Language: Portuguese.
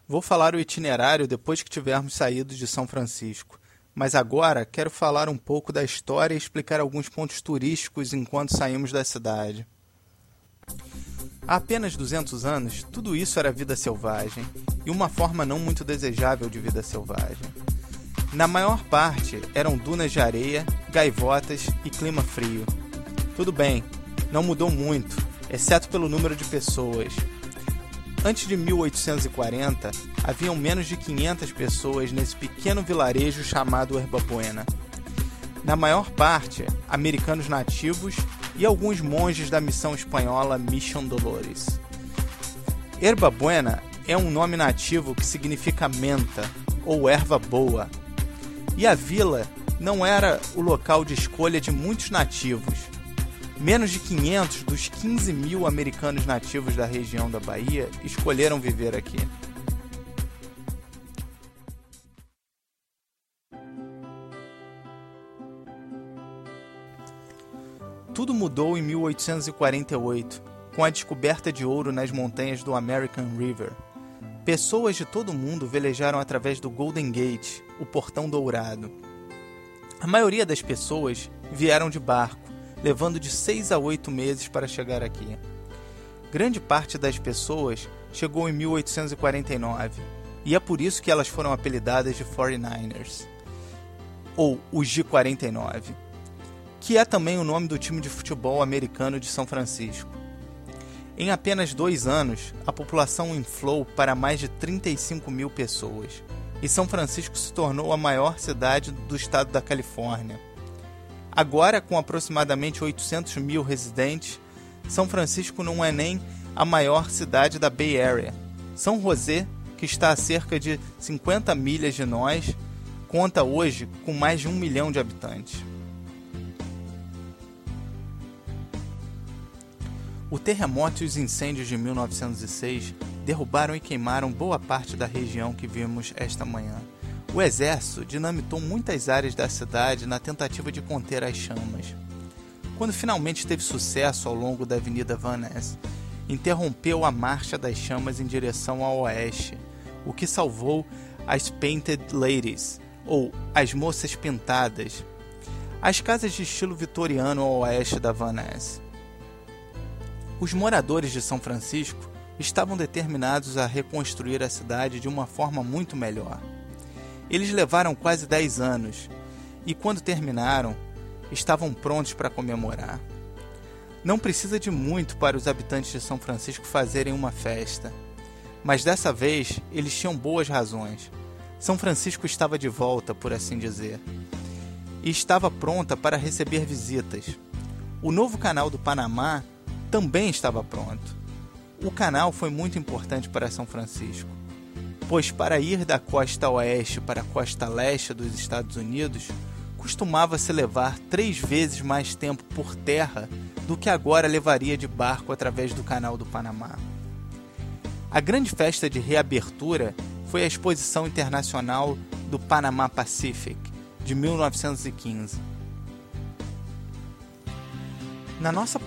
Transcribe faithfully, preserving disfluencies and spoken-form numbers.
Vou falar o itinerário depois que tivermos saído de São Francisco, mas agora quero falar um pouco da história e explicar alguns pontos turísticos enquanto saímos da cidade. Há apenas duzentos anos, tudo isso era vida selvagem, e uma forma não muito desejável de vida selvagem. Na maior parte, eram dunas de areia, gaivotas e clima frio. Tudo bem, não mudou muito, exceto pelo número de pessoas. Antes de mil oitocentos e quarenta, haviam menos de quinhentas pessoas nesse pequeno vilarejo chamado Yerba Buena. Na maior parte, americanos nativos e alguns monges da missão espanhola Mission Dolores. Yerba Buena é um nome nativo que significa menta ou erva boa. E a vila não era o local de escolha de muitos nativos. Menos de quinhentos dos quinze mil americanos nativos da região da Bahia escolheram viver aqui. Tudo mudou em mil oitocentos e quarenta e oito, com a descoberta de ouro nas montanhas do American River. Pessoas de todo o mundo velejaram através do Golden Gate, o Portão Dourado. A maioria das pessoas vieram de barco, levando de seis a oito meses para chegar aqui. Grande parte das pessoas chegou em mil oitocentos e quarenta e nove, e é por isso que elas foram apelidadas de forty-niners, ou os G quarenta e nove, que é também o nome do time de futebol americano de São Francisco. Em apenas dois anos, a população inflou para mais de trinta e cinco mil pessoas, e São Francisco se tornou a maior cidade do estado da Califórnia. Agora, com aproximadamente oitocentos mil residentes, São Francisco não é nem a maior cidade da Bay Area. São José, que está a cerca de cinquenta milhas de nós, conta hoje com mais de um milhão de habitantes. O terremoto e os incêndios de mil novecentos e seis derrubaram e queimaram boa parte da região que vimos esta manhã. O exército dinamitou muitas áreas da cidade na tentativa de conter as chamas. Quando finalmente teve sucesso ao longo da Avenida Van Ness, interrompeu a marcha das chamas em direção ao oeste, o que salvou as Painted Ladies, ou as moças pintadas, as casas de estilo vitoriano ao oeste da Van Ness. Os moradores de São Francisco estavam determinados a reconstruir a cidade de uma forma muito melhor. Eles levaram quase dez anos, e quando terminaram, estavam prontos para comemorar. Não precisa de muito para os habitantes de São Francisco fazerem uma festa, mas dessa vez eles tinham boas razões. São Francisco estava de volta, por assim dizer, e estava pronta para receber visitas. O novo canal do Panamá também estava pronto. O canal foi muito importante para São Francisco, pois para ir da costa oeste para a costa leste dos Estados Unidos, costumava-se levar três vezes mais tempo por terra do que agora levaria de barco através do Canal do Panamá. A grande festa de reabertura foi a Exposição Internacional do Panama Pacific, de mil novecentos e quinze. Na nossa